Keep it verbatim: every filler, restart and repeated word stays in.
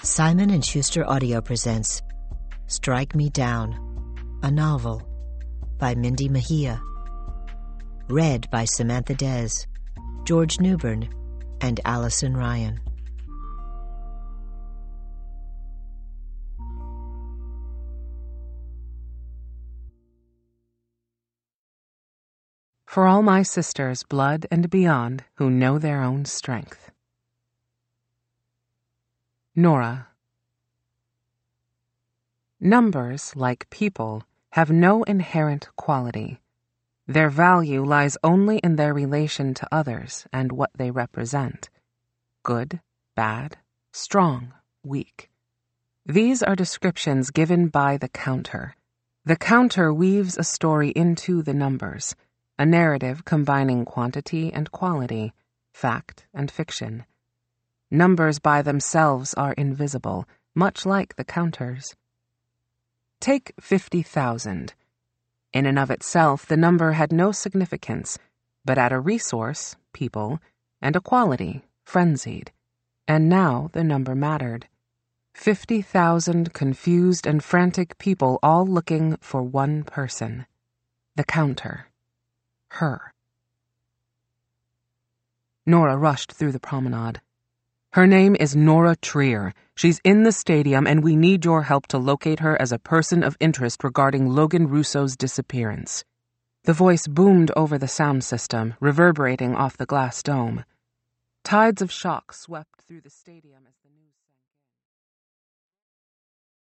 Simon and Schuster Audio presents Strike Me Down, a novel by Mindy Mejia. Read by Samantha Des, George Newbern, and Allison Ryan. For all my sisters, blood and beyond, who know their own strength. Nora. Numbers, like people, have no inherent quality. Their value lies only in their relation to others and what they represent. Good, bad, strong, weak. These are descriptions given by the counter. The counter weaves a story into the numbers, a narrative combining quantity and quality, fact and fiction. Numbers by themselves are invisible, much like the counters. Take fifty thousand. In and of itself, the number had no significance, but at a resource, people, and a quality, frenzied. And now the number mattered. Fifty thousand confused and frantic people all looking for one person. The counter. Her. Nora rushed through the promenade. Her name is Nora Trier. She's in the stadium, and we need your help to locate her as a person of interest regarding Logan Russo's disappearance. The voice boomed over the sound system, reverberating off the glass dome. Tides of shock swept through the stadium as the